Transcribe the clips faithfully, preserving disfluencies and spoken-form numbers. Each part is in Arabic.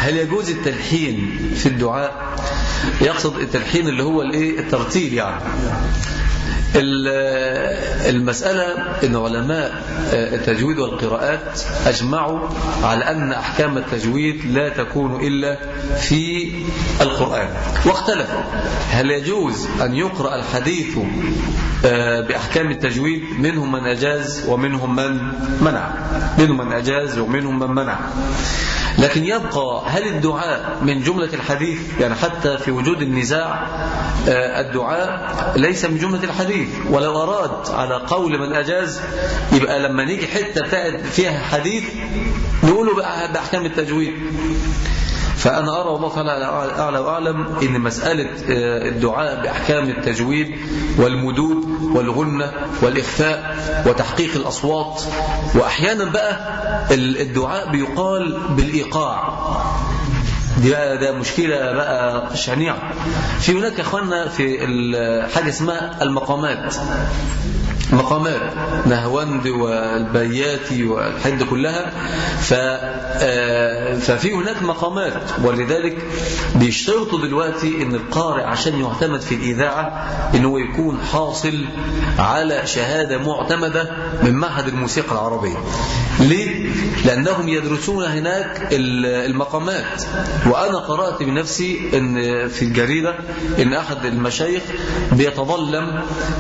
هل يجوز التلحين في الدعاء؟ يقصد التلحين اللي هو الايه الترتيل يعني. المسألة أن علماء التجويد والقراءات أجمعوا على أن أحكام التجويد لا تكون إلا في القرآن، واختلفوا هل يجوز أن يقرأ الحديث بأحكام التجويد. منهم من أجاز ومنهم من منع، منهم من أجاز ومنهم من منع. لكن يبقى هل الدعاء من جملة الحديث؟ يعني حتى في وجود النزاع الدعاء ليس من جملة الحديث، ولو أراد على قول من أجاز يبقى لما نيجي حتة فيها حديث نقوله بأحكام التجويد. فأنا أرى والله تعالى أعلى وأعلم إن مسألة الدعاء بأحكام التجويد والمدود والغنة والإخفاء وتحقيق الأصوات، وأحيانا بقى الدعاء بيقال بالإيقاع، دي بقى ده مشكلة بقى شنيعة. في هناك أخوانا في حاجة اسمها المقامات، مقامات نهواند والبياتي والحد كلها. ففي هناك مقامات، ولذلك بيشترطوا دلوقتي ان القارئ عشان يعتمد في الإذاعة انه يكون حاصل على شهادة معتمدة من معهد الموسيقى العربية. ليه؟ لأنهم يدرسون هناك المقامات. وأنا قرأت بنفسي ان في الجريدة ان أحد المشايخ بيتظلم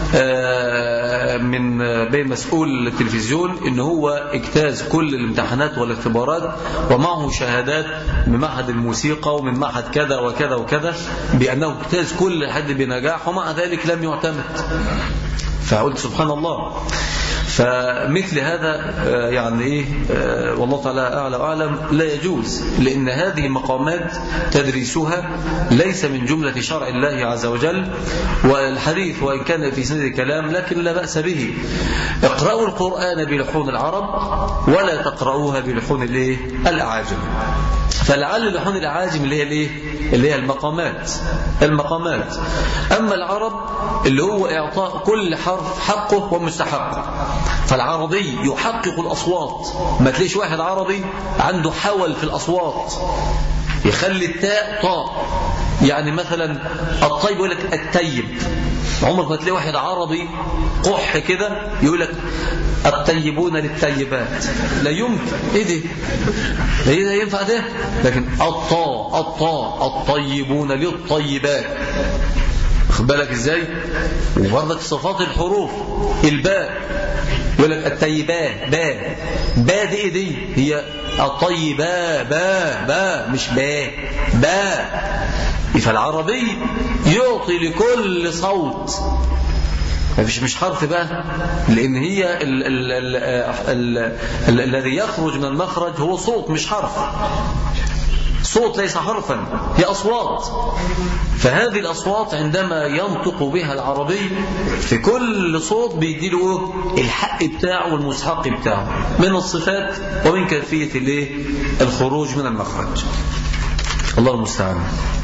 من بين مسؤول التلفزيون ان هو اجتاز كل الامتحانات والاختبارات ومعه شهادات من معهد الموسيقى ومن معهد كذا وكذا وكذا بأنه اجتاز كل حد بنجاح، ومع ذلك لم يعتمد. فقلت سبحان الله. فمثل هذا يعني ايه والله تعالى اعلى واعلم لا يجوز، لان هذه مقامات تدريسها ليس من جملة شرع الله عز وجل. والحديث وان كان في سند الكلام لكن لا بأس به. اقرأوا القرآن بلحون العرب ولا تقرأوها بلحون الايه الاعاجم. فلعل لحون الاعاجم اللي هي الايه اللي هي المقامات المقامات اما العرب اللي هو اعطاء كل حرف حقه ومستحقه. فالعربي يحقق الأصوات، ما تلاقيش واحد عربي عنده حول في الأصوات يخلي التاء طاء. يعني مثلا الطيب يقول لك التيب، عمرك ما تلاقي واحد عربي قح كده يقول لك الطيبون للطيبات، لا يمكن. ايه ده؟ ايه ده ينفع ده؟ لكن الطاء الطاء الطيبون للطيبات، خد بالك ازاي؟ وبرضك صفات الحروف الباء يقول لك الطيباء باء باء دي ايه دي؟ هي الطيباء باء باء مش باء باء. فالعربي يعطي لكل صوت، مش مش حرف بقى، لان هي ال ال ال ال ال الذي يخرج من المخرج هو صوت مش حرف. صوت ليس حرفا، هي أصوات. فهذه الأصوات عندما ينطق بها العربي في كل صوت بيديله الحق بتاعه والمستحق بتاعه من الصفات ومن كيفية الخروج من المخرج. الله المستعان.